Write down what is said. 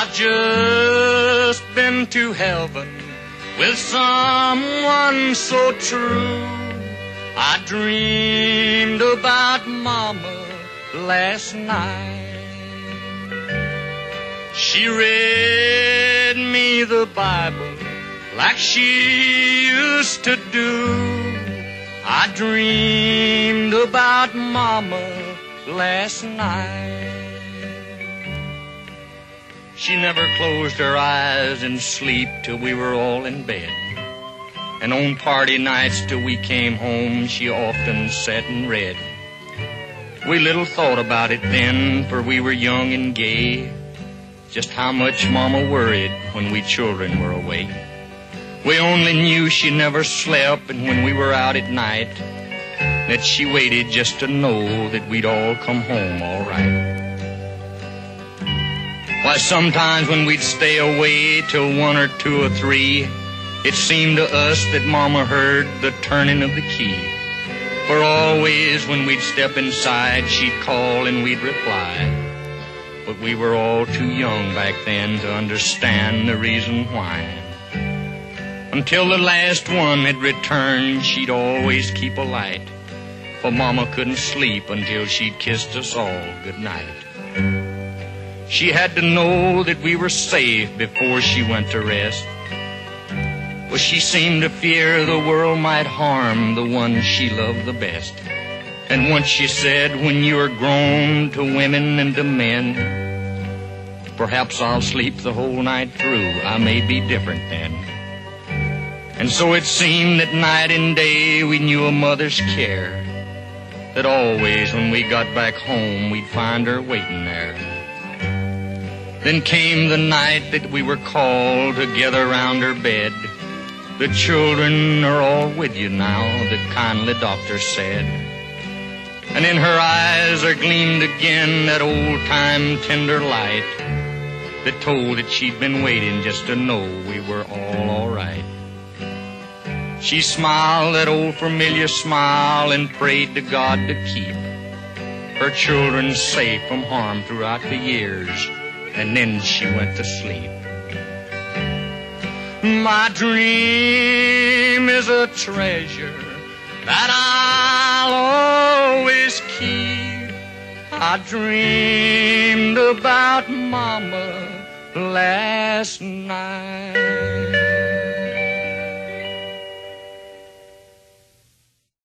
I've just been to heaven with someone so true. I dreamed about Mama last night. She read me the Bible like she used to do. I dreamed about Mama last night. She never closed her eyes in sleep till we were all in bed. And on party nights till we came home, she often sat and read. We little thought about it then, for we were young and gay, just how much Mama worried when we children were away. We only knew she never slept, and when we were out at night, that she waited just to know that we'd all come home all right. Why, sometimes when we'd stay away till 1 or 2 or 3, it seemed to us that Mama heard the turning of the key. For always when we'd step inside, she'd call and we'd reply. But we were all too young back then to understand the reason why. Until the last one had returned, she'd always keep a light, for Mama couldn't sleep until she'd kissed us all goodnight. She had to know that we were safe before she went to rest. Well, she seemed to fear the world might harm the one she loved the best. And once she said, when you are grown to women and to men, perhaps I'll sleep the whole night through. I may be different then. And so it seemed that night and day we knew a mother's care, that always when we got back home we'd find her waiting there. Then came the night that we were called together round her bed. The children are all with you now, the kindly doctor said. And in her eyes there gleamed again that old-time tender light that told that she'd been waiting just to know we were all right. She smiled that old familiar smile and prayed to God to keep her children safe from harm throughout the years, and then she went to sleep. My dream is a treasure that I'll always keep. I dreamed about Mama last night.